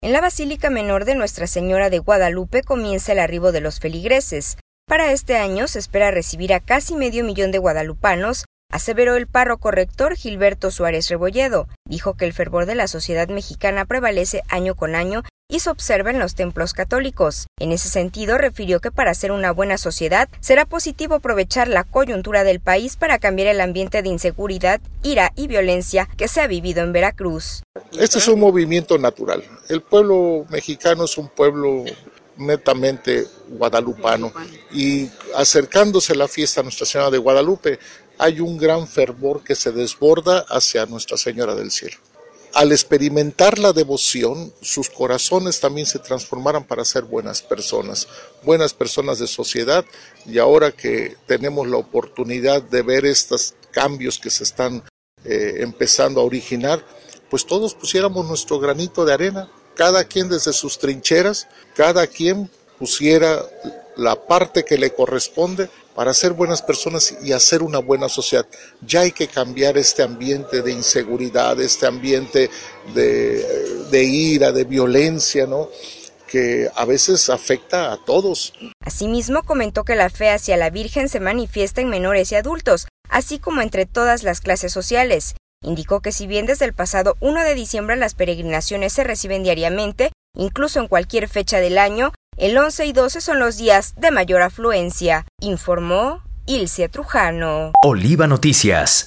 En la Basílica Menor de Nuestra Señora de Guadalupe comienza el arribo de los feligreses. Para este año se espera recibir a casi 500,000 de guadalupanos, aseveró el párroco rector Gilberto Suárez Rebolledo. Dijo que el fervor de la sociedad mexicana prevalece año con año y se observa en los templos católicos. En ese sentido, refirió que para ser una buena sociedad será positivo aprovechar la coyuntura del país para cambiar el ambiente de inseguridad, ira y violencia que se ha vivido en Veracruz. Este es un movimiento natural. El pueblo mexicano es un pueblo netamente guadalupano y acercándose la fiesta a Nuestra Señora de Guadalupe hay un gran fervor que se desborda hacia Nuestra Señora del Cielo. Al experimentar la devoción, sus corazones también se transformaron para ser buenas personas de sociedad, y ahora que tenemos la oportunidad de ver estos cambios que se están empezando a originar, pues todos pusiéramos nuestro granito de arena, cada quien desde sus trincheras, cada quien pusiera la parte que le corresponde para ser buenas personas y hacer una buena sociedad. Ya hay que cambiar este ambiente de inseguridad, este ambiente de ira, de violencia, ¿no?, que a veces afecta a todos. Asimismo, comentó que la fe hacia la Virgen se manifiesta en menores y adultos, así como entre todas las clases sociales. Indicó que si bien desde el pasado 1 de diciembre las peregrinaciones se reciben diariamente, incluso en cualquier fecha del año, el 11 y 12 son los días de mayor afluencia, informó Ilse Trujano. Oliva Noticias.